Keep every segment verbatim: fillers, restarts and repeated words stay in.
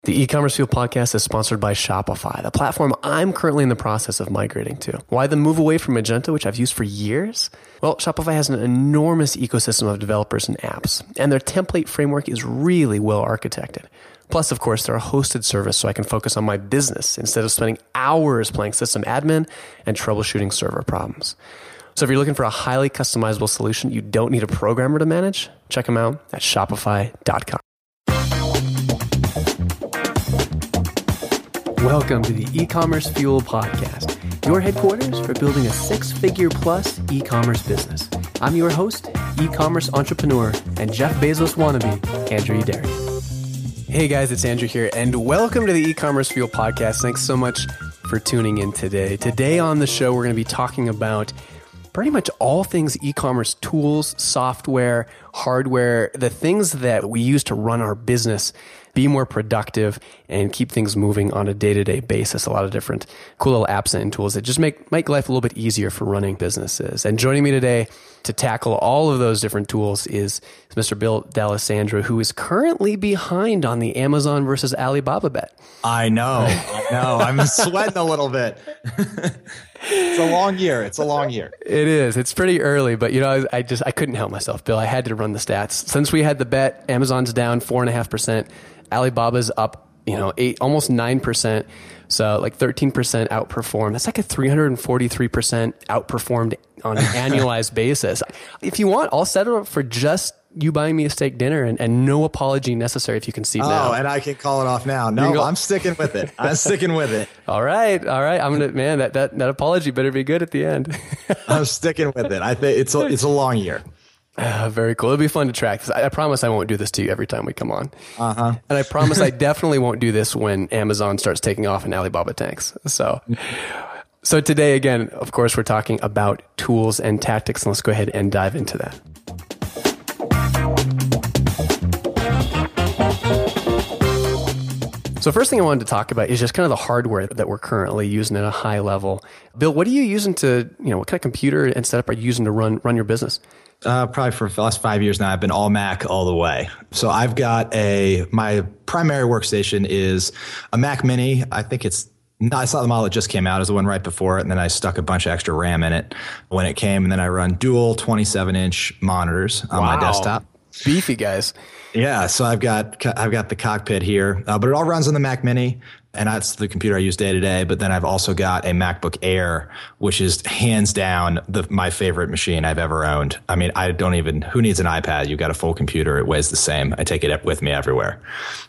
The E-Commerce Fuel podcast is sponsored by Shopify, the platform I'm currently in the process of migrating to. Why the move away from Magento, which I've used for years? Well, Shopify has an enormous ecosystem of developers and apps, and their template framework is really well architected. Plus, of course, they're a hosted service, so I can focus on my business instead of spending hours playing system admin and troubleshooting server problems. So if you're looking for a highly customizable solution you don't need a programmer to manage, check them out at shopify dot com. Welcome to the E-Commerce Fuel podcast, your headquarters for building a six-figure plus e-commerce business. I'm your host, e-commerce entrepreneur, and Jeff Bezos wannabe, Andrew Derry. Hey guys, it's Andrew here, and welcome to the E-Commerce Fuel podcast. Thanks so much for tuning in today. Today on the show, we're going to be talking about pretty much all things e-commerce tools, software, hardware, the things that we use to run our business, be more productive, and keep things moving on a day-to-day basis. A lot of different cool little apps and tools that just make, make life a little bit easier for running businesses. And joining me today to tackle all of those different tools is Mister Bill D'Alessandro, who is currently behind on the Amazon versus Alibaba bet. I know, I know. I'm sweating a little bit. It's a long year. It's a long year. It is. It's pretty early, but you know, I, I just I couldn't help myself, Bill. I had to run the stats. Since we had the bet, Amazon's down four and a half percent. Alibaba's up, you know, eight, almost nine percent. So like thirteen percent outperformed. That's like a three hundred forty-three percent outperformed on an annualized basis. If you want, I'll set it up for just you buying me a steak dinner and, and no apology necessary if you can see oh, now. Oh, and I can call it off now. No, go- I'm sticking with it. I'm sticking with it. All right. All right. I'm going to, man, that, that, that apology better be good at the end. I'm sticking with it. I think it's a, it's a long year. Uh, very cool. It'll be fun to track. I, I promise I won't do this to you every time we come on. Uh-huh. And I promise I definitely won't do this when Amazon starts taking off and Alibaba tanks. So, so today, again, of course, we're talking about tools and tactics. And let's go ahead and dive into that. So first thing I wanted to talk about is just kind of the hardware that we're currently using at a high level. Bill, what are you using to, you know, what kind of computer and setup are you using to run run your business? Uh, probably for the last five years now, I've been all Mac all the way. So I've got a, my primary workstation is a Mac Mini. I think it's not, it's not the model that just came out. It's the one right before it. And then I stuck a bunch of extra RAM in it when it came. And then I run dual twenty-seven inch monitors on wow. my desktop. Beefy guys. Yeah, so I've got I've got the cockpit here, uh, but it all runs on the Mac Mini, and that's the computer I use day to day. But then I've also got a MacBook Air, which is hands down the, my favorite machine I've ever owned. I mean, I don't even who needs an iPad? You've got a full computer; it weighs the same. I take it with me everywhere.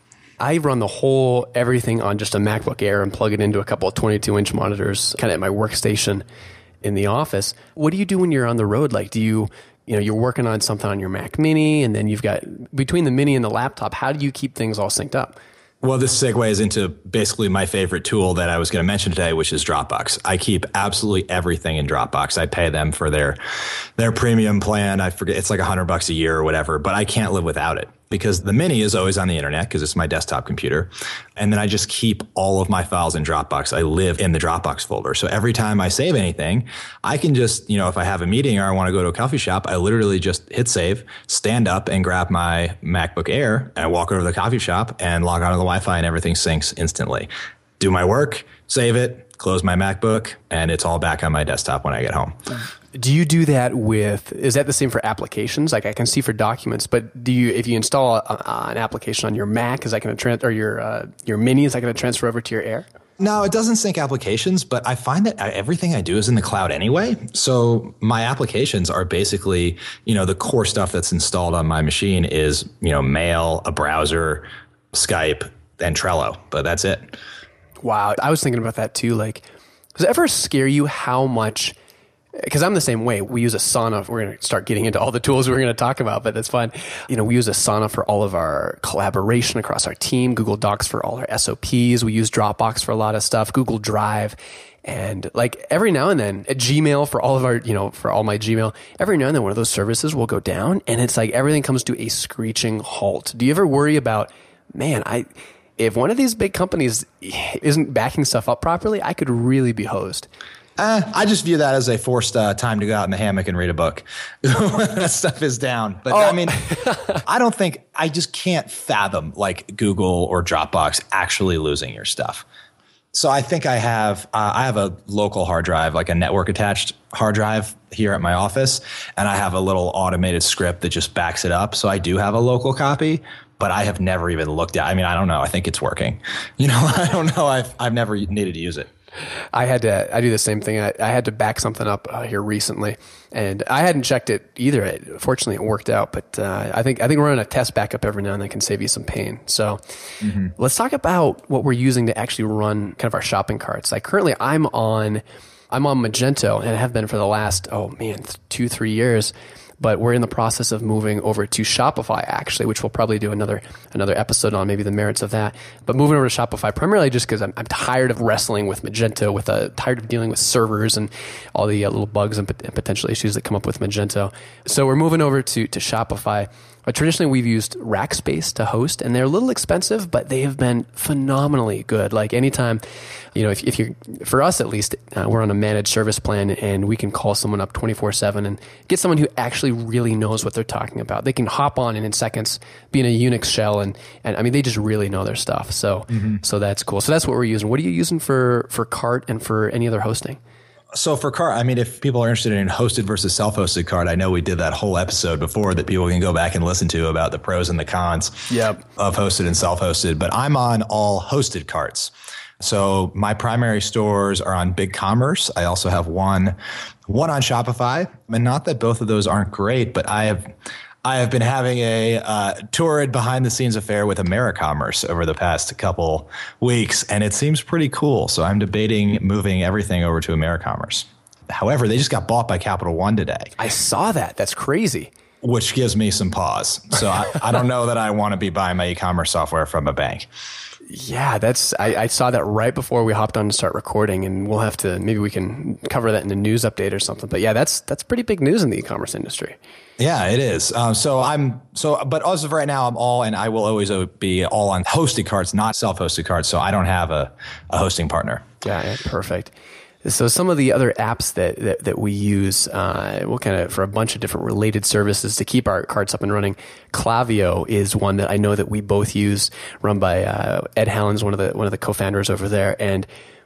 I run the whole everything on just a MacBook Air and plug it into a couple of twenty-two inch monitors, kind of at my workstation in the office. What do you do when you're on the road? Like, do you You know, you're working on something on your Mac Mini, and then you've got, between the Mini and the laptop, how do you keep things all synced up? Well, this segues into basically my favorite tool that I was going to mention today, which is Dropbox. I keep absolutely everything in Dropbox. I pay them for their their premium plan. I forget, it's like a hundred bucks a year or whatever, but I can't live without it because the Mini is always on the internet because it's my desktop computer. And then I just keep all of my files in Dropbox. I live in the Dropbox folder. So every time I save anything, I can just, you know, if I have a meeting or I want to go to a coffee shop, I literally just hit save, stand up and grab my MacBook Air and I walk over to the coffee shop and log onto the Wi-Fi and everything syncs instantly. Do my work, save it, close my MacBook, and it's all back on my desktop when I get home. Do you do that with, is that the same for applications? Like I can see for documents, but do you, if you install a, a, an application on your Mac, is that going to trans, or your, uh, your Mini, is that going to transfer over to your Air? No, it doesn't sync applications, but I find that everything I do is in the cloud anyway. So my applications are basically, you know, the core stuff that's installed on my machine is, you know, Mail, a browser, Skype, and Trello, but that's it. Wow. I was thinking about that too. Like, does it ever scare you how much, because I'm the same way. We use Asana. We're going to start getting into all the tools we're going to talk about, but that's fine. You know, we use Asana for all of our collaboration across our team, Google Docs for all our S O Ps. We use Dropbox for a lot of stuff, Google Drive. And like every now and then, a Gmail for all of our, you know, for all my Gmail, every now and then one of those services will go down and it's like everything comes to a screeching halt. Do you ever worry about, man, I, if one of these big companies isn't backing stuff up properly, I could really be hosed? Uh, I just view that as a forced uh, time to go out in the hammock and read a book. That stuff is down. But oh. I mean, I don't think, I just can't fathom like Google or Dropbox actually losing your stuff. So I think I have, uh, I have a local hard drive, like a network attached hard drive here at my office. And I have a little automated script that just backs it up. So I do have a local copy, but I have never even looked at, I mean, I don't know. I think it's working. You know, I don't know. I've, I've never needed to use it. I had to, I do the same thing. I, I had to back something up uh, here recently, and I hadn't checked it either. It, fortunately, it worked out, but uh, I think I think running a test backup every now and then can save you some pain. So mm-hmm. let's talk about what we're using to actually run kind of our shopping carts. Like currently, I'm on, I'm on Magento, and I have been for the last oh man, two three years. But we're in the process of moving over to Shopify, actually, which we'll probably do another another episode on, maybe the merits of that. But moving over to Shopify, primarily just because I'm, I'm tired of wrestling with Magento, with uh, tired of dealing with servers and all the uh, little bugs and, and potential issues that come up with Magento. So we're moving over to to Shopify. But traditionally, we've used Rackspace to host, and they're a little expensive, but they have been phenomenally good. Like anytime, you know, if, if you're, for us at least, uh, we're on a managed service plan, and we can call someone up twenty-four seven and get someone who actually really knows what they're talking about. They can hop on and in seconds be in a Unix shell, and, and I mean, they just really know their stuff. So, mm-hmm. so that's cool. So that's what we're using. What are you using for, for Cart and for any other hosting? So for Cart, I mean, if people are interested in hosted versus self-hosted Cart, I know we did that whole episode before that people can go back and listen to about the pros and the cons yep. of hosted and self-hosted. But I'm on all hosted carts. So my primary stores are on BigCommerce. I also have one, one on Shopify. And not that both of those aren't great, but I have I have been having a uh, torrid behind-the-scenes affair with AmeriCommerce over the past couple weeks, and it seems pretty cool. So I'm debating moving everything over to AmeriCommerce. However, they just got bought by Capital One today. I saw that. That's crazy. Which gives me some pause. So I, I don't know that I want to be buying my e-commerce software from a bank. Yeah, that's I, I saw that right before we hopped on to start recording, and we'll have to maybe we can cover that in a news update or something. But yeah, that's that's pretty big news in the e-commerce industry. Yeah, it is. Um, so I'm so, but as of right now, I'm all, and I will always be all on hosted carts, not self-hosted carts. So I don't have a, a hosting partner. Yeah, yeah, perfect. So some of the other apps that, that, that we use, uh, we'll kind of, for a bunch of different related services to keep our carts up and running. Klaviyo is one that I know that we both use, run by, uh, Ed Hallen's one of the, one of the co-founders over there. And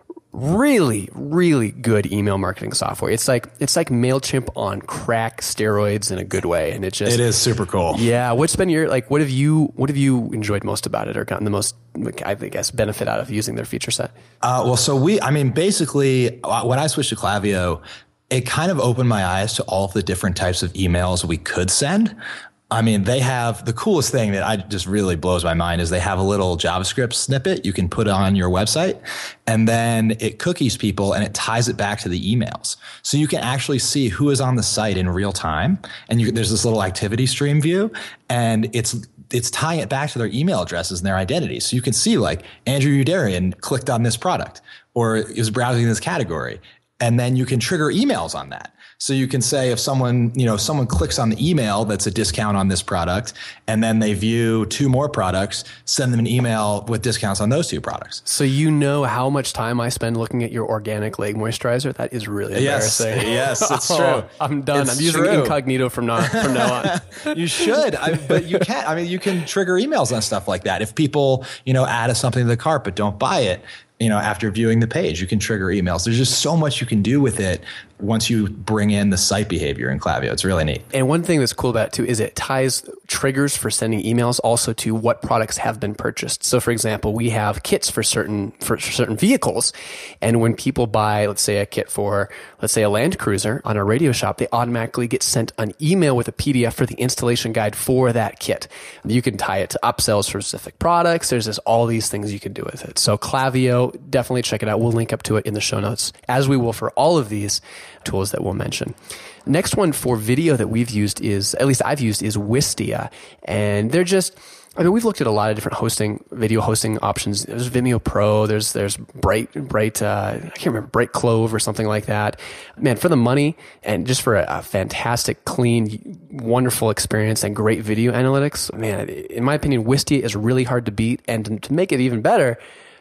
really, really good email marketing software. It's like, it's like MailChimp on crack steroids in a good way. And it just, it is super cool. Yeah. What's been your, like, what have you, what have you enjoyed most about it or gotten the most, I guess, benefit out of using their feature set? Uh, well, so we, I mean, basically when I switched to Klaviyo, it kind of opened my eyes to all of the different types of emails we could send. I mean, they have the coolest thing that I just really blows my mind is they have a little JavaScript snippet you can put on your website, and then it cookies people and it ties it back to the emails. So you can actually see who is on the site in real time. And you, there's this little activity stream view, and it's it's tying it back to their email addresses and their identities. So you can see like Andrew Udarian clicked on this product or is browsing this category. And then you can trigger emails on that. So you can say if someone, you know, someone clicks on the email that's a discount on this product, and then they view two more products, send them an email with discounts on those two products. So you know how much time I spend looking at your organic leg moisturizer? That is really embarrassing. Yes, yes, it's oh, true. I'm done. It's I'm using true. incognito from now, from now on. You should, I, but you can't. I mean, you can trigger emails on stuff like that. If people, you know, add something to the cart but don't buy it, you know, after viewing the page, you can trigger emails. There's just so much you can do with it once you bring in the site behavior in Klaviyo. It's really neat. And one thing that's cool about it too is it ties triggers for sending emails also to what products have been purchased. So for example, we have kits for certain for certain vehicles. And when people buy, let's say a kit for, let's say a Land Cruiser on our Radio Shop, they automatically get sent an email with a P D F for the installation guide for that kit. You can tie it to upsells for specific products. There's just all these things you can do with it. So Klaviyo, definitely check it out. We'll link up to it in the show notes, as we will for all of these tools that we'll mention. Next one for video that we've used is, at least I've used, is Wistia. And they're just, I mean, we've looked at a lot of different hosting, video hosting options. There's Vimeo Pro, there's there's Bright, Bright, uh, I can't remember, Bright Clove or something like that. Man, for the money and just for a, a fantastic, clean, wonderful experience and great video analytics, man, in my opinion, Wistia is really hard to beat. And to make it even better,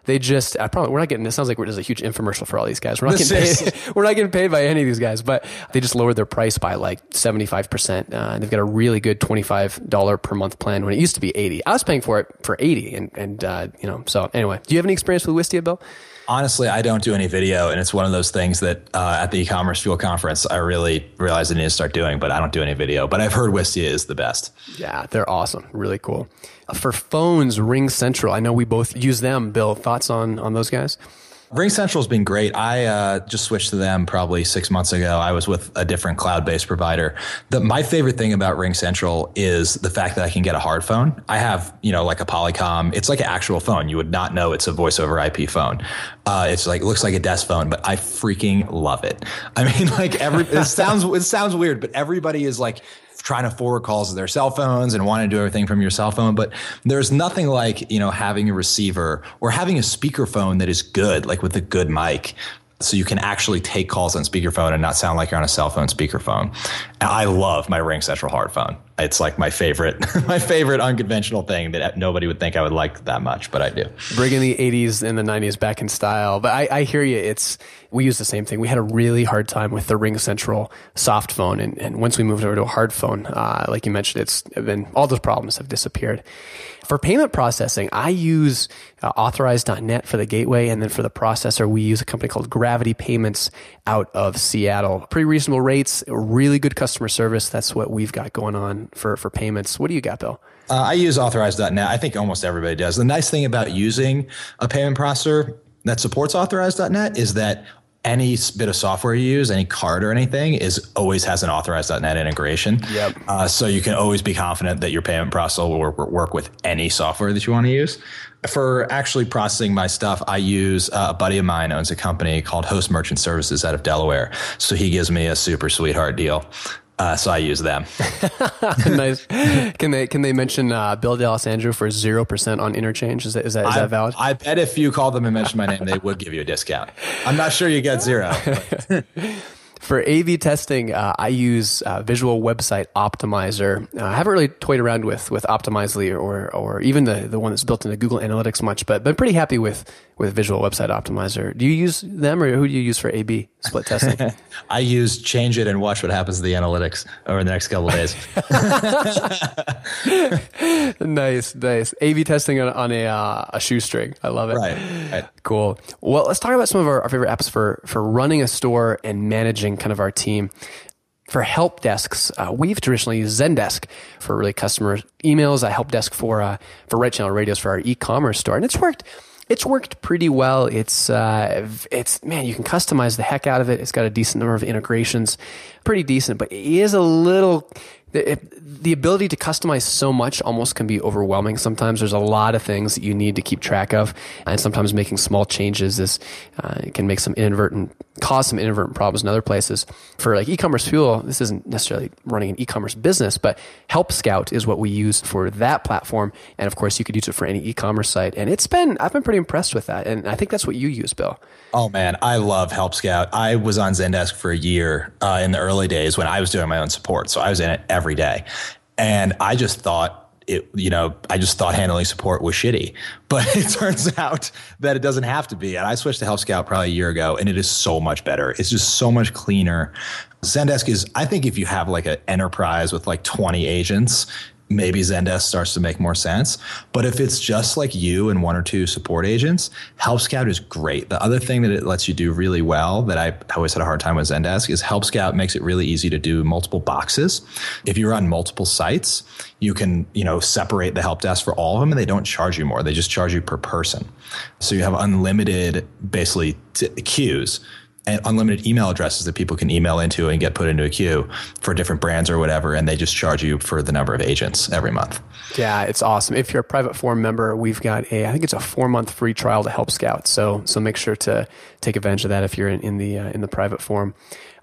They just, I probably, we're not getting, it sounds like we're just a huge infomercial for all these guys. We're not getting paid, we're not getting paid by any of these guys, but they just lowered their price by like seventy-five percent. Uh, and they've got a really good twenty-five dollars per month plan when it used to be eighty. I was paying for it for eighty. And, and uh, you know, so anyway, do you have any experience with Wistia, Bill? Honestly, I don't do any video, and it's one of those things that uh, at the e-commerce fuel conference, I really realized I need to start doing, but I don't do any video. But I've heard Wistia is the best. Yeah, they're awesome. Really cool. Uh, for phones, RingCentral, I know we both use them. Bill, thoughts on, on those guys? RingCentral has been great. I uh, just switched to them probably six months ago. I was with a different cloud-based provider. The, my favorite thing about RingCentral is the fact that I can get a hard phone. I have, you know, like a Polycom. It's like an actual phone. You would not know it's a voice over I P phone. Uh, it's like, it looks like a desk phone, but I freaking love it. I mean, like every, it sounds, it sounds weird, but everybody is like trying to forward calls to their cell phones and want to do everything from your cell phone. But there's nothing like, you know, having a receiver or having a speakerphone that is good, like with a good mic. So you can actually take calls on speakerphone and not sound like you're on a cell phone speakerphone. And I love my RingCentral hard phone. It's like my favorite, my favorite unconventional thing that nobody would think I would like that much, but I do. Bringing the eighties and the nineties back in style. But I, I hear you. It's, we use the same thing. We had a really hard time with the RingCentral soft phone. And, and once we moved over to a hard phone, uh, like you mentioned, it's been, all those problems have disappeared. For payment processing, I use uh, Authorize dot net for the gateway. And then for the processor, we use a company called Gravity Payments out of Seattle. Pretty reasonable rates, really good customer service. That's what we've got going on for, for payments. What do you got, Bill? Uh, I use Authorize dot net. I think almost everybody does. The nice thing about using a payment processor that supports Authorize dot net is that any bit of software you use, any card or anything, is always has an Authorize dot net integration. Yep. Uh, so you can always be confident that your payment processor will work, work with any software that you want to use. For actually processing my stuff, I use uh, a buddy of mine owns a company called Host Merchant Services out of Delaware. So he gives me a super sweetheart deal. Uh, so I use them. Nice. Can they can they mention uh, Bill D'Alessandro for zero percent on interchange? Is that is that, is I, that valid? I bet if you call them and mention my name, they would give you a discount. I'm not sure you get zero. For A B testing, uh, I use uh, Visual Website Optimizer. Uh, I haven't really toyed around with with Optimizely or or even the, the one that's built into Google Analytics much, but been pretty happy with with Visual Website Optimizer. Do you use them, or who do you use for A B split testing? I use Change It and watch what happens to the analytics over the next couple of days. Nice, nice. A B testing on, on a uh, a shoestring. I love it. Right, right. Cool. Well, let's talk about some of our, our favorite apps for for running a store and managing kind of our team. For help desks, uh, we've traditionally used Zendesk for really customer emails, a help desk for uh, for Right Channel Radios for our e-commerce store, and it's worked. It's worked pretty well. It's uh, it's man, you can customize the heck out of it. It's got a decent number of integrations, pretty decent, but it is a little. The, the ability to customize so much almost can be overwhelming. Sometimes there's a lot of things that you need to keep track of, and sometimes making small changes is uh, can make some inadvertent, cause some inadvertent problems in other places. For like e-commerce fuel, this isn't necessarily running an e-commerce business, but Help Scout is what we use for that platform, and of course you could use it for any e-commerce site. And it's been I've been pretty impressed with that, and I think that's what you use, Bill. Oh man, I love Help Scout. I was on Zendesk for a year uh, in the early days when I was doing my own support, so I was in it every day. And I just thought it, you know, I just thought handling support was shitty, but it turns out that it doesn't have to be. And I switched to Help Scout probably a year ago, and it is so much better. It's just so much cleaner. Zendesk is, I think if you have like an enterprise with like twenty agents, maybe Zendesk starts to make more sense. But if it's just like you and one or two support agents, Help Scout is great. The other thing that it lets you do really well that I always had a hard time with Zendesk is Help Scout makes it really easy to do multiple boxes. If you're on multiple sites, you can, you know, separate the help desk for all of them, and they don't charge you more. They just charge you per person. So you have unlimited, basically, t- queues. And unlimited email addresses that people can email into and get put into a queue for different brands or whatever, and they just charge you for the number of agents every month. Yeah, it's awesome. If you're a private forum member, we've got a, I think it's a four month free trial to Help Scout. So, so make sure to take advantage of that if you're in, in the uh, in the private forum.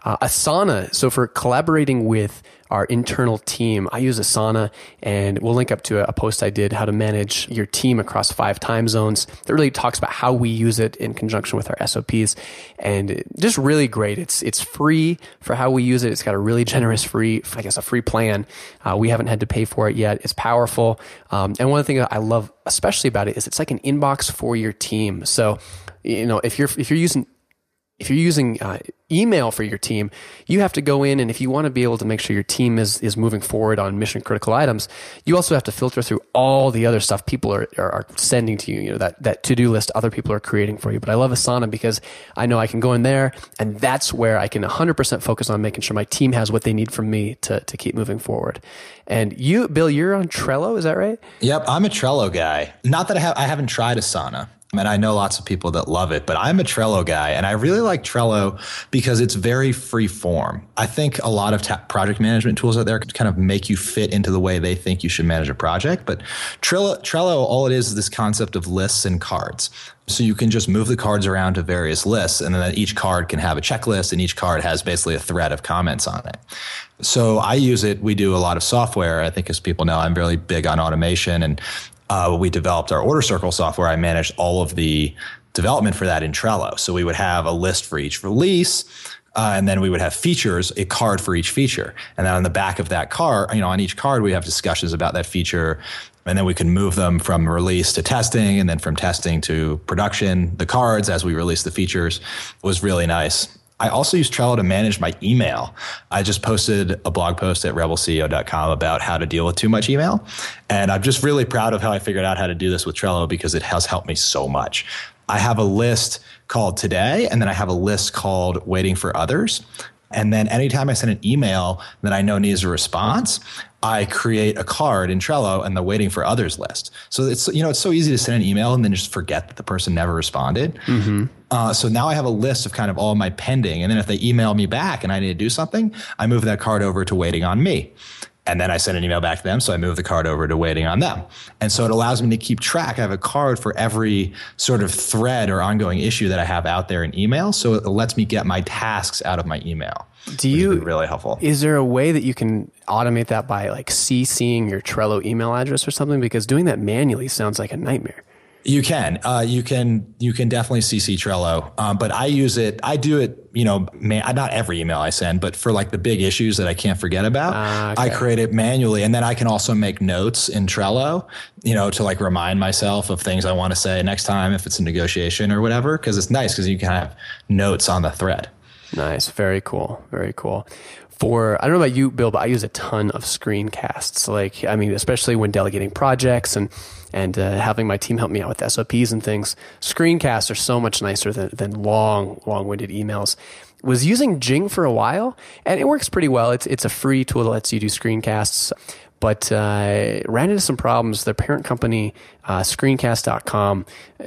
Uh, Asana. So for collaborating with our internal team, I use Asana, and we'll link up to a, a post I did, how to manage your team across five time zones, that really talks about how we use it in conjunction with our S O Ps, and just really great. It's it's free for how we use it. It's got a really generous free, I guess, a free plan. Uh, we haven't had to pay for it yet. It's powerful. Um, and one of the things I love especially about it is it's like an inbox for your team. So, you know, if you're if you're using If you're using uh, email for your team, you have to go in, and if you want to be able to make sure your team is is moving forward on mission critical items, you also have to filter through all the other stuff people are are, are sending to you. You know, that that to do list other people are creating for you. But I love Asana because I know I can go in there, and that's where I can one hundred percent focus on making sure my team has what they need from me to to keep moving forward. And you, Bill, you're on Trello, is that right? Yep, I'm a Trello guy. Not that I have I haven't tried Asana. I mean, I know lots of people that love it, but I'm a Trello guy, and I really like Trello because it's very free form. I think a lot of ta- project management tools out there can kind of make you fit into the way they think you should manage a project. But Trello, Trello, all it is is this concept of lists and cards. So you can just move the cards around to various lists, and then each card can have a checklist, and each card has basically a thread of comments on it. So I use it. We do a lot of software. I think, as people know, I'm really big on automation, and Uh, we developed our Order Circle software. I managed all of the development for that in Trello. So we would have a list for each release, uh, and then we would have features, a card for each feature. And then on the back of that card, you know, on each card, we have discussions about that feature. And then we can move them from release to testing, and then from testing to production. The cards, as we release the features, was really nice. I also use Trello to manage my email. I just posted a blog post at rebel C E O dot com about how to deal with too much email. And I'm just really proud of how I figured out how to do this with Trello because it has helped me so much. I have a list called Today, and then I have a list called Waiting for Others. And then anytime I send an email that I know needs a response, I create a card in Trello and the Waiting for Others list. So it's, you know, it's so easy to send an email and then just forget that the person never responded. Mm-hmm. Uh, so now I have a list of kind of all my pending. And then if they email me back and I need to do something, I move that card over to Waiting on Me. And then I send an email back to them. So I move the card over to Waiting on Them. And so it allows me to keep track. I have a card for every sort of thread or ongoing issue that I have out there in email. So it lets me get my tasks out of my email. Do you, really helpful. Is there a way that you can automate that by like CCing your Trello email address or something? Because doing that manually sounds like a nightmare. You can, uh, you can, you can definitely C C Trello. Um, but I use it, I do it, you know, man, not every email I send, but for like the big issues that I can't forget about, uh, okay. I create it manually. And then I can also make notes in Trello, you know, to like remind myself of things I want to say next time if it's a negotiation or whatever. Cause it's nice because you can have notes on the thread. Nice. Very cool. Very cool. For, I don't know about you, Bill, but I use a ton of screencasts. Like, I mean, especially when delegating projects and and uh, having my team help me out with S O Ps and things. Screencasts are so much nicer than, than long, long-winded emails. Was using Jing for a while, and it works pretty well. It's it's a free tool that lets you do screencasts, but uh, ran into some problems. Their parent company, uh, screencast dot com,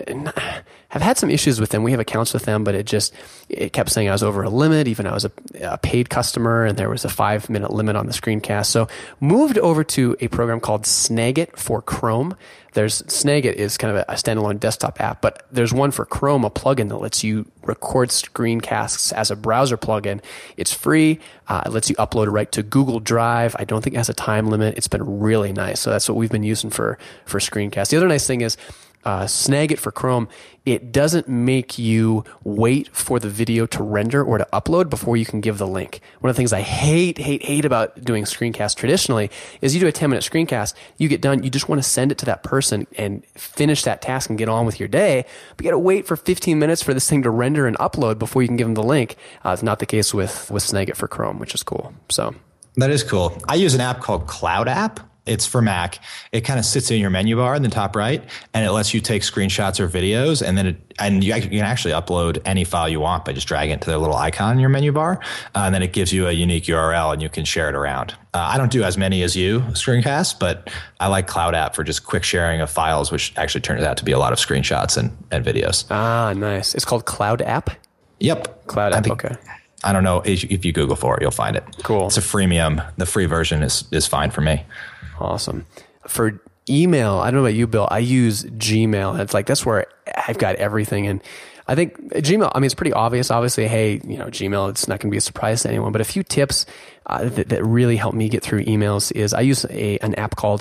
have had some issues with them. We have accounts with them, but it just, it kept saying I was over a limit, even I was a, a paid customer, and there was a five minute limit on the screencast. So moved over to a program called Snagit for Chrome. There's Snagit is kind of a, a standalone desktop app, but there's one for Chrome, a plugin that lets you record screencasts as a browser plugin. It's free. Uh, it lets you upload it right to Google Drive. I don't think it has a time limit. It's been really nice. So that's what we've been using for, for screencasts. The other nice thing is, Uh, Snagit for Chrome, it doesn't make you wait for the video to render or to upload before you can give the link. One of the things I hate, hate, hate about doing screencasts traditionally is you do a ten minute screencast, you get done, you just want to send it to that person and finish that task and get on with your day. But you got to wait for fifteen minutes for this thing to render and upload before you can give them the link. Uh, it's not the case with, with Snagit for Chrome, which is cool. So that is cool. I use an app called Cloud App. It's for Mac. It kind of sits in your menu bar in the top right, and it lets you take screenshots or videos, and then it, and you, you can actually upload any file you want by just dragging it to the little icon in your menu bar, uh, and then it gives you a unique U R L, and you can share it around. Uh, I don't do as many as you screencasts, but I like Cloud App for just quick sharing of files, which actually turns out to be a lot of screenshots and, and videos. Ah, nice. It's called Cloud App? Yep. Cloud App, think, okay. I don't know. If you Google for it, you'll find it. Cool. It's a freemium. The free version is is fine for me. Awesome. For email, I don't know about you, Bill, I use Gmail. And it's like, that's where I've got everything. And I think Gmail, I mean, it's pretty obvious. Obviously, hey, you know, Gmail, it's not going to be a surprise to anyone. But a few tips uh, that, that really help me get through emails is I use a, an app called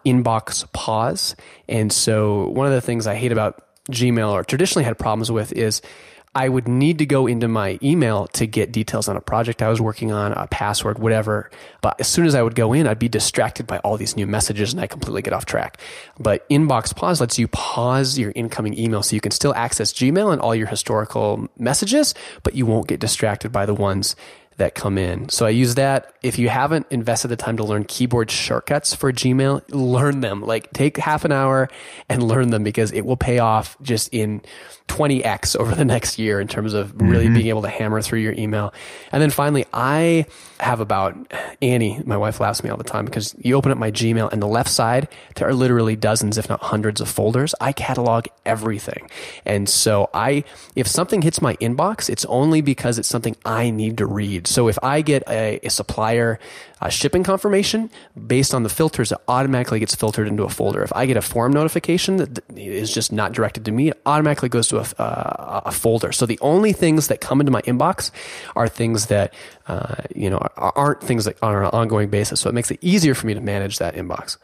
Inbox Pause. And so one of the things I hate about Gmail, or traditionally had problems with, is I would need to go into my email to get details on a project I was working on, a password, whatever. But as soon as I would go in, I'd be distracted by all these new messages and I completely get off track. But Inbox Pause lets you pause your incoming email so you can still access Gmail and all your historical messages, but you won't get distracted by the ones that come in. So I use that. If you haven't invested the time to learn keyboard shortcuts for Gmail, learn them. Like, take half an hour and learn them, because it will pay off just in twenty x over the next year in terms of really mm-hmm. being able to hammer through your email. And then finally, I have about, Annie, my wife, laughs at me all the time, because you open up my Gmail and the left side, there are literally dozens, if not hundreds of folders. I catalog everything. And so I, if something hits my inbox, it's only because it's something I need to read. So if I get a, a supplier uh, shipping confirmation, based on the filters, it automatically gets filtered into a folder. If I get a form notification that is just not directed to me, it automatically goes to a, uh, a folder. So the only things that come into my inbox are things that, uh, you know, aren't things that are on an ongoing basis. So it makes it easier for me to manage that inbox.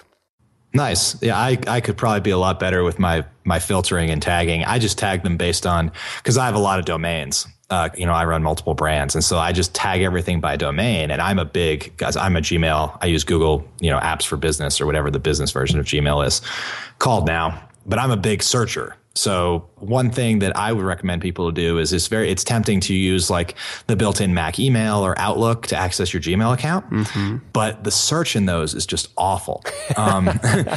Nice. Yeah, I, I could probably be a lot better with my my filtering and tagging. I just tag them based on, because I have a lot of domains. Uh, you know, I run multiple brands, and so I just tag everything by domain. And I'm a big, guys, I'm a Gmail. I use Google, you know, Apps for Business, or whatever the business version of Gmail is called now. But I'm a big searcher. So one thing that I would recommend people to do is it's very, it's tempting to use like the built-in Mac email or Outlook to access your Gmail account. Mm-hmm. But the search in those is just awful. Um,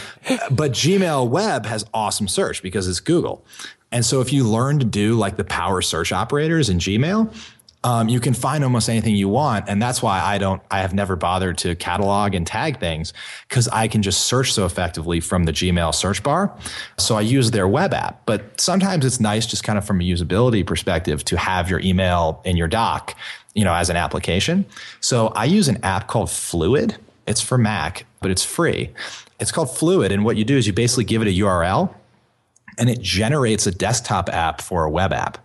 but Gmail Web has awesome search because it's Google. And so if you learn to do like the power search operators in Gmail, Um, you can find almost anything you want. And that's why I don't, I have never bothered to catalog and tag things, because I can just search so effectively from the Gmail search bar. So I use their web app. But sometimes it's nice, just kind of from a usability perspective, to have your email in your dock, you know, as an application. So I use an app called Fluid. It's for Mac, but it's free. It's called Fluid. And what you do is you basically give it a U R L, and it generates a desktop app for a web app.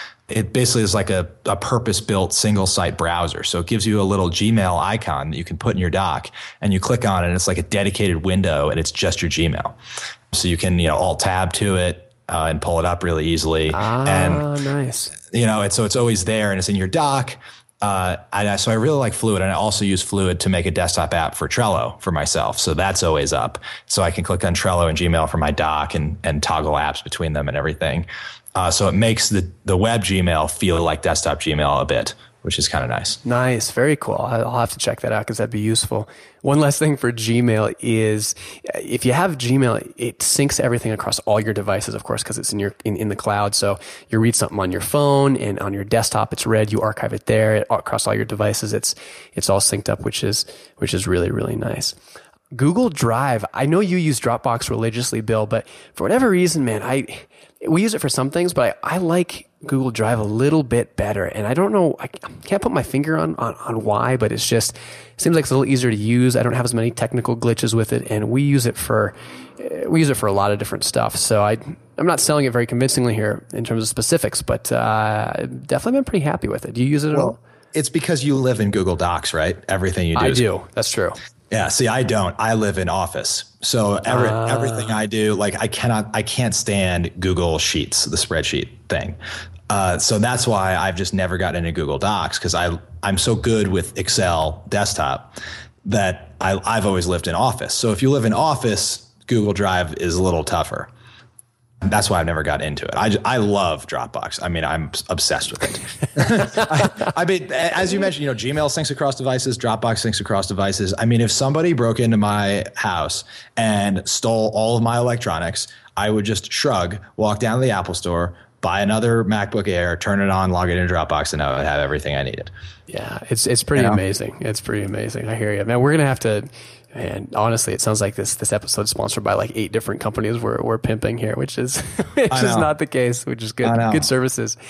It basically is like a, a purpose-built single-site browser. So it gives you a little Gmail icon that you can put in your dock, and you click on it, and it's like a dedicated window, and it's just your Gmail. So you can, you know, alt-tab to it uh, and pull it up really easily. Ah, and, nice. You know, and so it's always there, and it's in your dock. Uh, and I, so I really like Fluid, and I also use Fluid to make a desktop app for Trello for myself. So that's always up. So I can click on Trello and Gmail for my dock, and, and toggle apps between them and everything. Uh, so it makes the, the web Gmail feel like desktop Gmail a bit, which is kind of nice. Nice. Very cool. I'll have to check that out, because that'd be useful. One last thing for Gmail is, if you have Gmail, it syncs everything across all your devices, of course, because it's in your in, in the cloud. So you read something on your phone, and on your desktop, it's read. You archive it there across all your devices. It's it's all synced up, which is which is really, really nice. Google Drive. I know you use Dropbox religiously, Bill, but for whatever reason, man, I we use it for some things, but I, I like Google Drive a little bit better. And I don't know, I can't put my finger on, on, on why, but it's just, it seems like it's a little easier to use. I don't have as many technical glitches with it, and we use it for, we use it for a lot of different stuff. So I, I'm not selling it very convincingly here in terms of specifics, but uh, definitely been pretty happy with it. Do you use it at well, all? It's because you live in Google Docs, right? Everything you do. I is- do. That's true. Yeah. See, I don't. I live in Office. So every, uh, everything I do, like I cannot, I can't stand Google Sheets, the spreadsheet thing. Uh, so that's why I've just never gotten into Google Docs, because I, I'm so good with Excel desktop that I, I've always lived in Office. So if you live in Office, Google Drive is a little tougher. That's why I've never got into it. I, I love Dropbox. I mean, I'm obsessed with it. I, I mean, as you mentioned, you know, Gmail syncs across devices, Dropbox syncs across devices. I mean, if somebody broke into my house and stole all of my electronics, I would just shrug, walk down to the Apple store, buy another MacBook Air, turn it on, log it into Dropbox, and I would have everything I needed. Yeah, it's it's pretty you know? amazing. It's pretty amazing. I hear you, man. We're gonna have to. And honestly, it sounds like this this episode is sponsored by like eight different companies we're we're pimping here, which is which is not the case, which is good good services.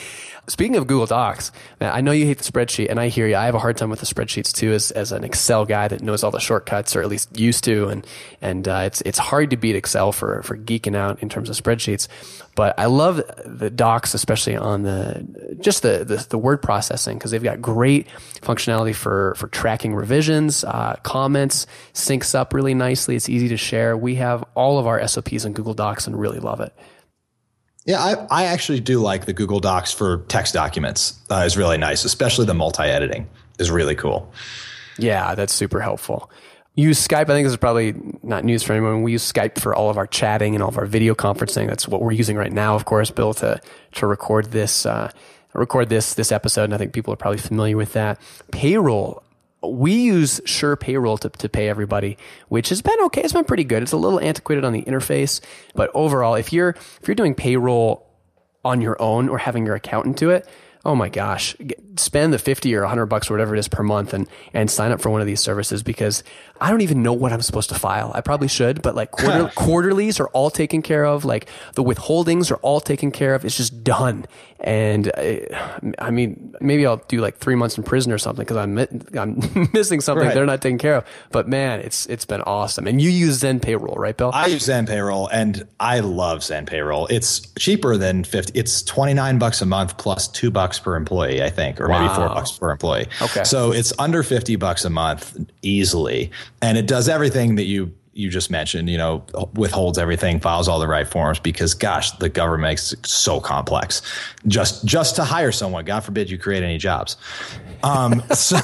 Speaking of Google Docs, man, I know you hate the spreadsheet, and I hear you. I have a hard time with the spreadsheets too, as, as an Excel guy that knows all the shortcuts, or at least used to, and and uh, it's it's hard to beat Excel for for geeking out in terms of spreadsheets. But I love the Docs, especially on the just the the, the word processing, because they've got great functionality for for tracking revisions, uh, comments, syncs up really nicely. It's easy to share. We have all of our S O Ps in Google Docs and really love it. Yeah, I, I actually do like the Google Docs for text documents. Uh, is really nice, especially the multi-editing is really cool. Yeah, that's super helpful. Use Skype. I think this is probably not news for anyone. We use Skype for all of our chatting and all of our video conferencing. That's what we're using right now, of course, Bill, to to record this uh, record this this episode. And I think people are probably familiar with that. Payroll. We use Sure Payroll to, to pay everybody, which has been okay. It's been pretty good. It's a little antiquated on the interface, but overall, if you're if you're doing payroll on your own or having your accountant do it, oh my gosh, spend the fifty or a hundred bucks or whatever it is per month and and sign up for one of these services, because I don't even know what I'm supposed to file. I probably should, but like quarter, quarterlies are all taken care of. Like the withholdings are all taken care of. It's just done. And I, I mean, maybe I'll do like three months in prison or something because I'm I'm missing something right. they're not taking care of. But man, it's it's been awesome. And you use Zen Payroll, right, Bill? I use Zen Payroll, and I love Zen Payroll. It's cheaper than fifty. It's twenty-nine bucks a month plus two bucks per employee, I think, or wow. maybe four bucks per employee. Okay. So it's under fifty bucks a month easily. And it does everything that you you just mentioned, you know, withholds everything, files all the right forms, because gosh, the government makes it so complex just just to hire someone. God forbid you create any jobs. Um, so,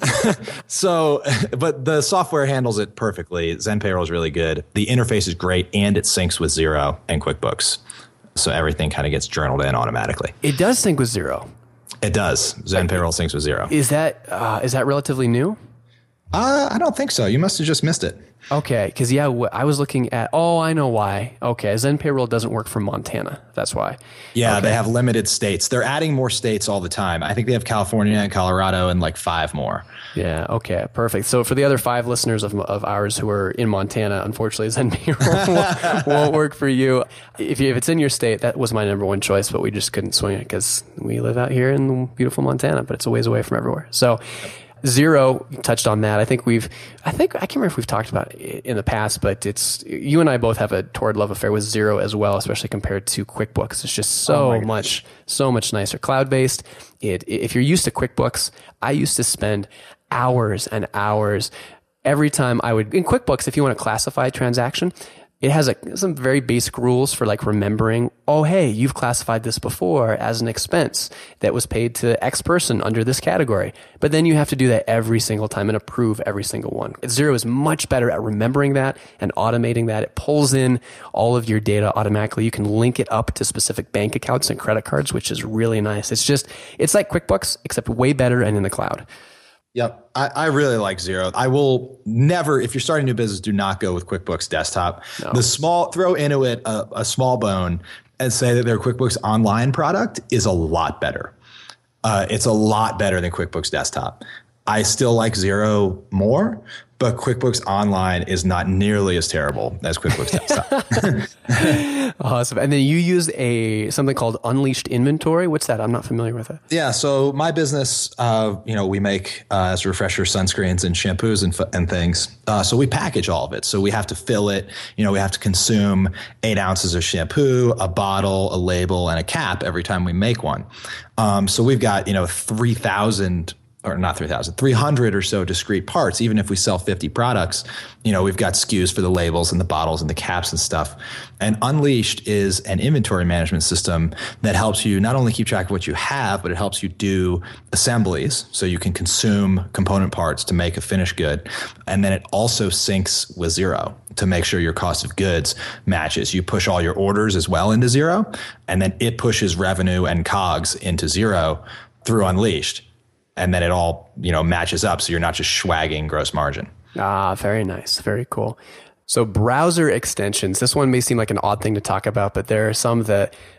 so, but the software handles it perfectly. Zen Payroll is really good. The interface is great, and it syncs with Xero and QuickBooks. So everything kind of gets journaled in automatically. It does sync with Xero. It does. Zen Payroll syncs with Xero. Is that uh, is that relatively new? Uh, I don't think so. You must have just missed it. Okay, because yeah, w- I was looking at. Oh, I know why. Okay, Zen Payroll doesn't work for Montana. That's why. Yeah, okay. They have limited states. They're adding more states all the time. I think they have California and Colorado and like five more. Yeah. Okay. Perfect. So for the other five listeners of of ours who are in Montana, unfortunately, Zen Payroll won't, won't work for you. If you, if it's in your state, that was my number one choice, but we just couldn't swing it because we live out here in beautiful Montana, but it's a ways away from everywhere. So. Xero, you touched on that. I think we've, I think, I can't remember if we've talked about it in the past, but it's, you and I both have a torrid love affair with Xero as well, especially compared to QuickBooks. It's just so oh much, so much nicer. Cloud-based. It, if you're used to QuickBooks, I used to spend hours and hours every time I would, in QuickBooks, if you want to classify a transaction, it has a, some very basic rules for like remembering, oh, hey, you've classified this before as an expense that was paid to X person under this category. But then you have to do that every single time and approve every single one. Xero is much better at remembering that and automating that. It pulls in all of your data automatically. You can link it up to specific bank accounts and credit cards, which is really nice. It's just, it's like QuickBooks, except way better and in the cloud. Yep. I, I really like Xero. I will never, if you're starting a new business, do not go with QuickBooks Desktop. No. The small, throw into it a, a small bone and say that their QuickBooks Online product is a lot better. Uh, it's a lot better than QuickBooks Desktop. I still like Xero more, but QuickBooks Online is not nearly as terrible as QuickBooks Desktop. Awesome. And then you use a something called Unleashed Inventory. What's that? I'm not familiar with it. Yeah. So my business, uh, you know, we make uh, as a refresher sunscreens and shampoos and and things. Uh, so we package all of it. So we have to fill it. You know, we have to consume eight ounces of shampoo, a bottle, a label, and a cap every time we make one. Um, so we've got you know three thousand. Or not three thousand, three hundred or so discrete parts. Even if we sell fifty products, you know, we've got S K Us for the labels and the bottles and the caps and stuff. And Unleashed is an inventory management system that helps you not only keep track of what you have, but it helps you do assemblies so you can consume component parts to make a finished good. And then it also syncs with Xero to make sure your cost of goods matches. You push all your orders as well into Xero, and then it pushes revenue and C O G S into Xero through Unleashed. And then it all, you know, matches up. So you're not just swagging gross margin. Ah, very nice. Very cool. So browser extensions, this one may seem like an odd thing to talk about, but there are some that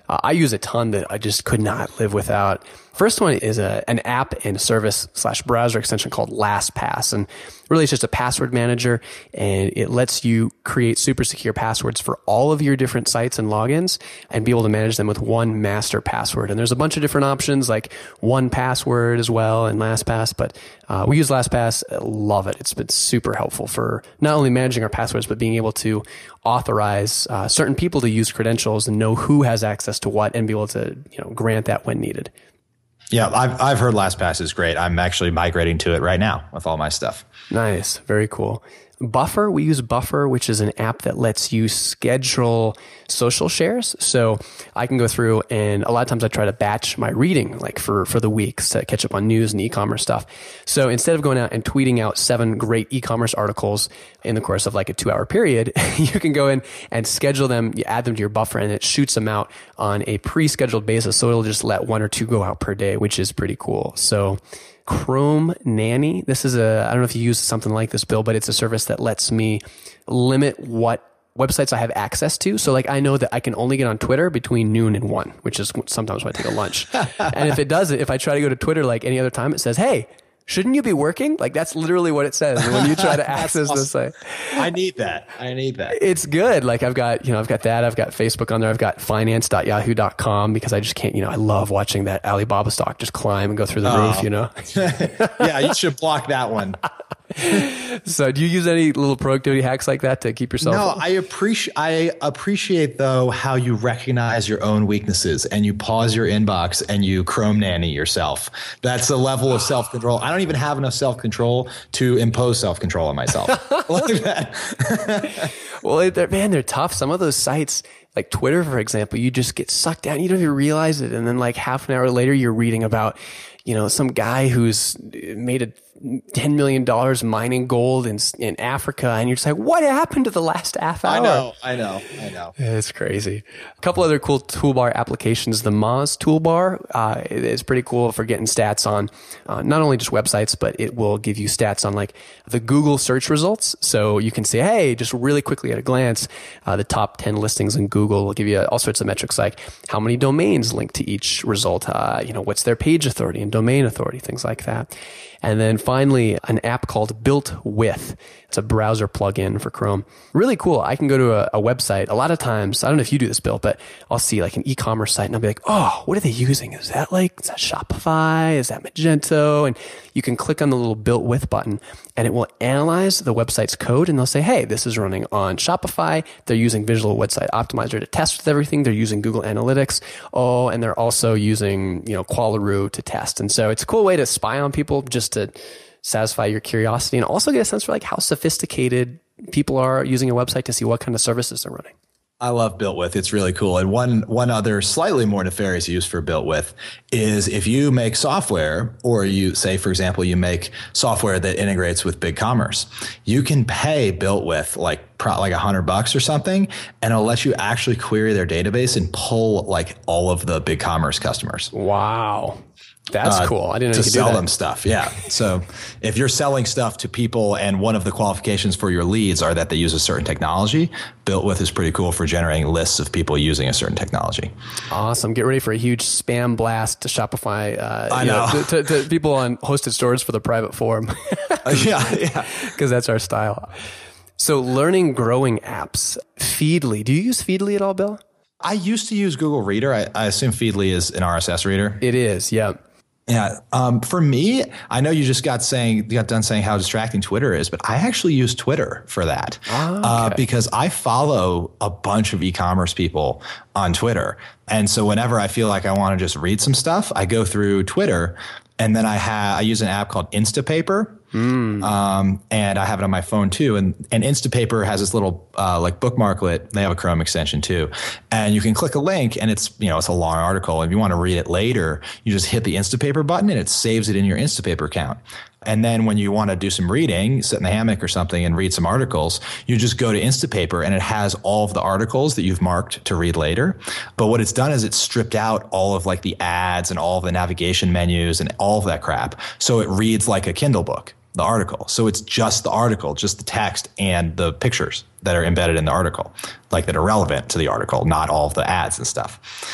uh, I use a ton that I just could not live without. First one is a, an app and service slash browser extension called LastPass. And really it's just a password manager, and it lets you create super secure passwords for all of your different sites and logins and be able to manage them with one master password. And there's a bunch of different options like one password as well and LastPass, but uh, we use LastPass. Love it. It's been super helpful for not only managing our passwords, but being able to authorize uh, certain people to use credentials and know who has access to what and be able to, you know, grant that when needed. Yeah, I've I've heard LastPass is great. I'm actually migrating to it right now with all my stuff. Nice. Very cool. Buffer, we use Buffer, which is an app that lets you schedule social shares. So I can go through, and a lot of times I try to batch my reading, like for, for the weeks to catch up on news and e-commerce stuff. So instead of going out and tweeting out seven great e-commerce articles in the course of like a two hour period, you can go in and schedule them, you add them to your Buffer, and it shoots them out on a pre-scheduled basis. So it'll just let one or two go out per day, which is pretty cool. So Chrome Nanny. This is a, I don't know if you use something like this, Bill, but it's a service that lets me limit what websites I have access to. So like I know that I can only get on Twitter between noon and one, which is sometimes when I take a lunch. And if it does it, if I try to go to Twitter like any other time, it says, hey, shouldn't you be working? Like that's literally what it says when you try to access awesome. the site. I need that. I need that. It's good. Like I've got, you know, I've got that. I've got Facebook on there. I've got finance dot yahoo dot com because I just can't, you know, I love watching that Alibaba stock just climb and go through the oh. roof, you know? Yeah, you should block that one. So do you use any little productivity hacks like that to keep yourself? No, I appreciate, I appreciate though, how you recognize your own weaknesses and you pause your inbox and you Chrome Nanny yourself. That's a level of self-control. I don't even have enough self-control to impose self-control on myself. Like that. Well, they're, man, they're tough. Some of those sites, like Twitter, for example, you just get sucked down. You don't even realize it. And then like half an hour later, you're reading about, you know, some guy who's made a ten million dollars mining gold in in Africa. And you're just like, what happened to the last half hour? I know, I know, I know. It's crazy. A couple other cool toolbar applications. The Moz toolbar uh, is pretty cool for getting stats on uh, not only just websites, but it will give you stats on like the Google search results. So you can say, hey, just really quickly at a glance, uh, the top ten listings in Google will give you all sorts of metrics like how many domains link to each result, uh, you know, what's their page authority and domain authority, things like that. And then finally, an app called Built With. It's a browser plugin for Chrome. Really cool. I can go to a, a website. A lot of times, I don't know if you do this, Bill, but I'll see like an e-commerce site and I'll be like, oh, what are they using? Is that like, is that Shopify? Is that Magento? And you can click on the little Built With button and it will analyze the website's code and they'll say, hey, this is running on Shopify. They're using Visual Website Optimizer to test with everything. They're using Google Analytics. Oh, and they're also using, you know, Qualaroo to test. And so it's a cool way to spy on people just to satisfy your curiosity and also get a sense for like how sophisticated people are using a website to see what kind of services they're running. I love Built With. It's really cool. And one one other slightly more nefarious use for Built With is if you make software, or you say, for example, you make software that integrates with BigCommerce, you can pay Built With like pro, like a hundred bucks or something, and it'll let you actually query their database and pull like all of the BigCommerce customers. Wow. That's uh, cool. I didn't know to you could sell do that. them stuff. Yeah. So if you're selling stuff to people and one of the qualifications for your leads are that they use a certain technology, Built With is pretty cool for generating lists of people using a certain technology. Awesome. Get ready for a huge spam blast to Shopify. Uh, I know. know to, to, to people on hosted stores for the private forum. yeah. Yeah. Because that's our style. So learning growing apps. Feedly. Do you use Feedly at all, Bill? I used to use Google Reader. I, I assume Feedly is an R S S reader. It is. Yeah. Yeah. Um, for me, I know you just got saying, you got done saying how distracting Twitter is, but I actually use Twitter for that. Oh, okay. uh, because I follow a bunch of e-commerce people on Twitter. And so whenever I feel like I want to just read some stuff, I go through Twitter and then I have, I use an app called Instapaper. Mm. Um, and I have it on my phone too. And, and Instapaper has this little, uh, like bookmarklet. They have a Chrome extension too. And you can click a link and it's, you know, it's a long article. If you want to read it later, you just hit the Instapaper button and it saves it in your Instapaper account. And then when you want to do some reading, sit in the hammock or something and read some articles, you just go to Instapaper and it has all of the articles that you've marked to read later. But what it's done is it's stripped out all of like the ads and all of the navigation menus and all of that crap. So it reads like a Kindle book, the article. So it's just the article, just the text and the pictures that are embedded in the article, like that are relevant to the article, not all of the ads and stuff.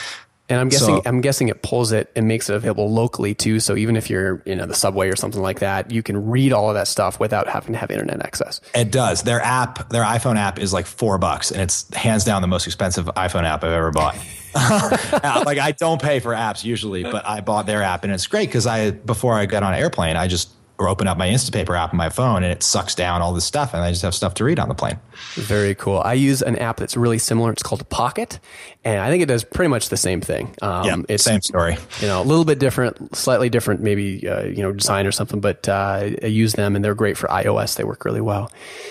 And I'm guessing So, I'm guessing it pulls it and makes it available locally too. So even if you're in the subway or something like that, you can read all of that stuff without having to have internet access. It does. Their app, their iPhone app is like four bucks, and it's hands down the most expensive iPhone app I've ever bought. Like I don't pay for apps usually, but I bought their app, and it's great because I before I got on an airplane, I just or open up my Instapaper app on my phone, and it sucks down all this stuff, and I just have stuff to read on the plane. Very cool. I use an app that's really similar. It's called Pocket, and I think it does pretty much the same thing. Um, yeah, it's same story. You know, a little bit different, slightly different, maybe uh, you know, design or something. But uh, I use them, and they're great for iOS. They work really well.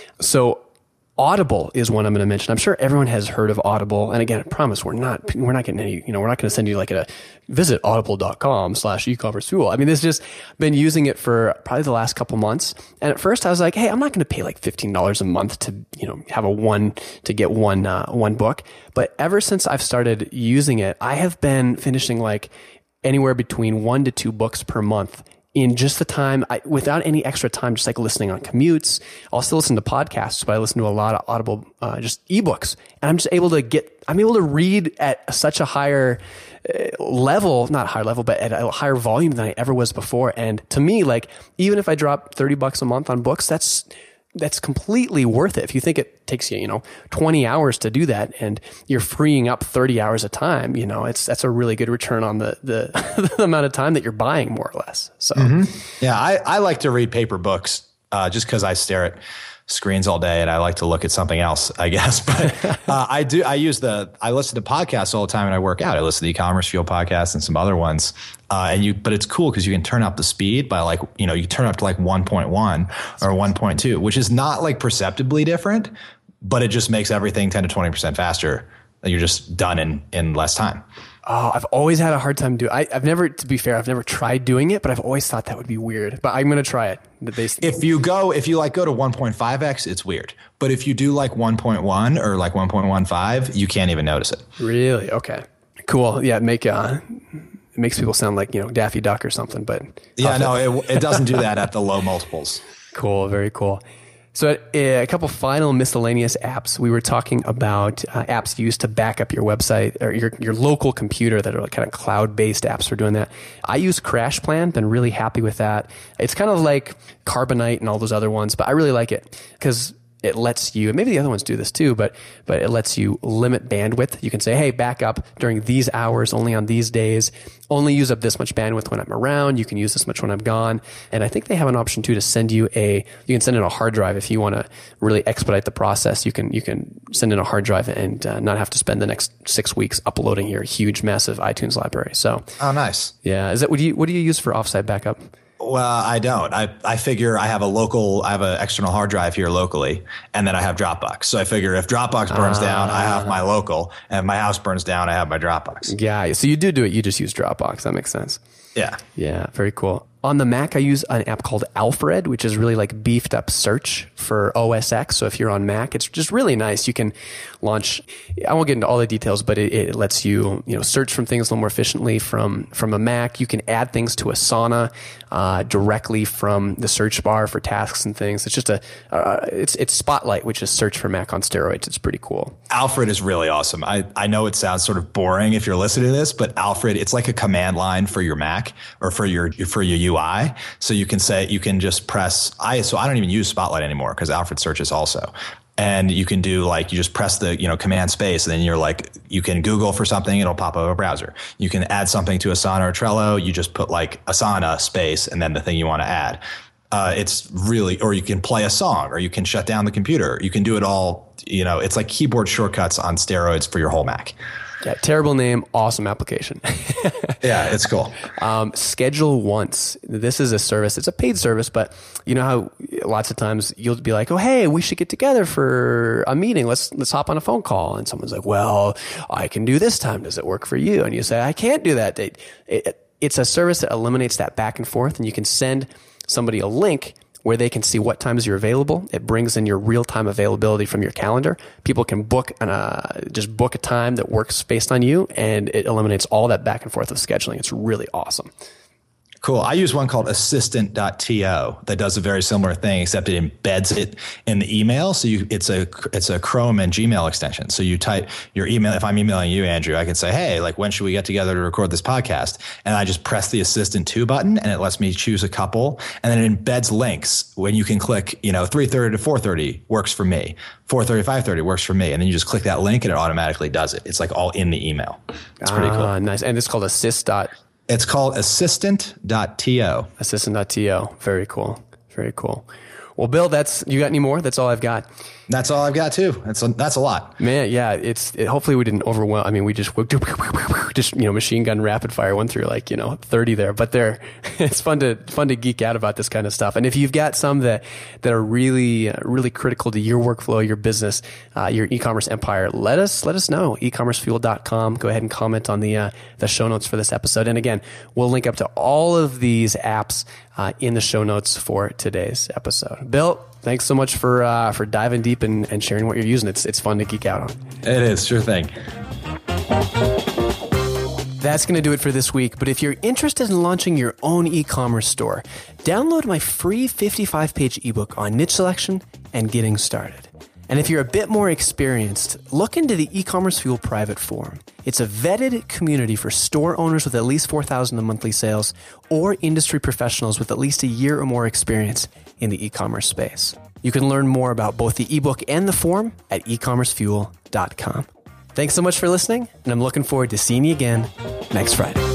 So Audible is one I'm going to mention. I'm sure everyone has heard of Audible. And again, I promise we're not, we're not getting any, you know, we're not going to send you like a visit audible.com slash e-commerce fuel. I mean, this just been using it for probably the last couple months. And at first I was like, hey, I'm not going to pay like fifteen dollars a month to, you know, have a one, to get one, uh, one book. But ever since I've started using it, I have been finishing like anywhere between one to two books per month in just the time, I, without any extra time, just like listening on commutes. I'll still listen to podcasts, but I listen to a lot of Audible, uh, just ebooks. And I'm just able to get, I'm able to read at such a higher uh, level, not higher level, but at a higher volume than I ever was before. And to me, like, even if I drop thirty bucks a month on books, that's, that's completely worth it. If you think it takes you, you know, twenty hours to do that and you're freeing up thirty hours of time, you know, it's, that's a really good return on the, the, the amount of time that you're buying more or less. So, mm-hmm. yeah, I, I like to read paper books, uh, just cause I stare at screens all day and I like to look at something else, I guess. But, uh, I do, I use the, I listen to podcasts all the time when I work out. I listen to the e-commerce fuel podcast and some other ones. Uh, and you, but it's cool because you can turn up the speed by like, you know, you turn up to like one point one or one point two, which is not like perceptibly different, but it just makes everything ten to twenty percent faster. You're just done in, in less time. Oh, I've always had a hard time doing it. I've never, to be fair, I've never tried doing it, but I've always thought that would be weird. But I'm going to try it. They, if you go, if you like go to one point five x, it's weird. But if you do like one point one or like one point one five, you can't even notice it. Really? Okay. Cool. Yeah. Make, uh, it makes people sound like, you know, Daffy Duck or something, but yeah, no, it, it doesn't do that at the low multiples. Cool. Very cool. So uh, a couple final miscellaneous apps. We were talking about uh, apps used to back up your website or your, your local computer that are like kind of cloud-based apps for doing that. I use CrashPlan, been really happy with that. It's kind of like Carbonite and all those other ones, but I really like it because it lets you, maybe the other ones do this too, but but it lets you limit bandwidth. You can say, hey, back up during these hours, only on these days, only use up this much bandwidth when I'm around. You can use this much when I'm gone. And I think they have an option too to send you a, you can send in a hard drive if you want to really expedite the process. You can you can send in a hard drive and uh, not have to spend the next six weeks uploading your huge, massive iTunes library. So, oh, nice. Yeah, is that what do you what do you use for offsite backup? Well, I don't. I, I figure I have a local, I have an external hard drive here locally, and then I have Dropbox. So I figure if Dropbox burns uh, down, I have my local, and if my house burns down, I have my Dropbox. Yeah. So you do do it. You just use Dropbox. That makes sense. Yeah. Yeah. Very cool. On the Mac, I use an app called Alfred, which is really like beefed up search for O S X. So if you're on Mac, it's just really nice. You can launch, I won't get into all the details, but it, it lets you, you know, search from things a little more efficiently from, from a Mac. You can add things to Asana, uh, directly from the search bar for tasks and things. It's just a, uh, it's, it's Spotlight, which is search for Mac on steroids. It's pretty cool. Alfred is really awesome. I, I know it sounds sort of boring if you're listening to this, but Alfred, it's like a command line for your Mac or for your, for your U I. So you can say, you can just press I, so I don't even use Spotlight anymore because Alfred searches also. And you can do like, you just press the, you know, command space and then you're like, you can Google for something, it'll pop up a browser. You can add something to Asana or Trello. You just put like Asana space and then the thing you want to add. Uh, it's really, or you can play a song or you can shut down the computer. You can do it all, you know, it's like keyboard shortcuts on steroids for your whole Mac. Yeah, terrible name, awesome application. Yeah, it's cool. Um, Schedule Once. This is a service. It's a paid service, but you know how lots of times you'll be like, "Oh, hey, we should get together for a meeting. Let's let's hop on a phone call." And someone's like, "Well, I can do this time. Does it work for you?" And you say, "I can't do that." It, it, it's a service that eliminates that back and forth, and you can send somebody a link where they can see what times you're available. It brings in your real-time availability from your calendar. People can book an, uh, just book a time that works based on you, and it eliminates all that back and forth of scheduling. It's really awesome. Cool. I use one called assistant dot to that does a very similar thing, except it embeds it in the email. So you, it's a it's a Chrome and Gmail extension. So you type your email. If I'm emailing you, Andrew, I can say, hey, like, when should we get together to record this podcast? And I just press the assistant to button, and it lets me choose a couple. And then it embeds links when you can click, you know, three thirty to four thirty works for me. four thirty, five thirty works for me. And then you just click that link and it automatically does it. It's like all in the email. It's pretty cool. Ah, nice. And it's called assist. It's called assistant dot to. assistant dot to. Very cool. Very cool. Well, Bill, that's, you got any more? That's all I've got. That's all I've got too. That's a, that's a lot. Man, yeah, it's it, hopefully we didn't overwhelm. I mean, we just just you know machine gun rapid fire went through like you know thirty there, but they're it's fun to fun to geek out about this kind of stuff. And if you've got some that that are really really critical to your workflow, your business, uh, your e-commerce empire, let us let us know. e commerce fuel dot com. Go ahead and comment on the uh, the show notes for this episode. And again, we'll link up to all of these apps uh, in the show notes for today's episode. Bill, thanks so much for uh, for diving deep and, and sharing what you're using. It's it's fun to geek out on. It is, sure thing. That's going to do it for this week. But if you're interested in launching your own e-commerce store, download my free fifty-five page ebook on niche selection and getting started. And if you're a bit more experienced, look into the E-commerce Fuel private forum. It's a vetted community for store owners with at least four thousand in monthly sales or industry professionals with at least a year or more experience in the e-commerce space. You can learn more about both the ebook and the forum at e commerce fuel dot com. Thanks so much for listening, and I'm looking forward to seeing you again next Friday.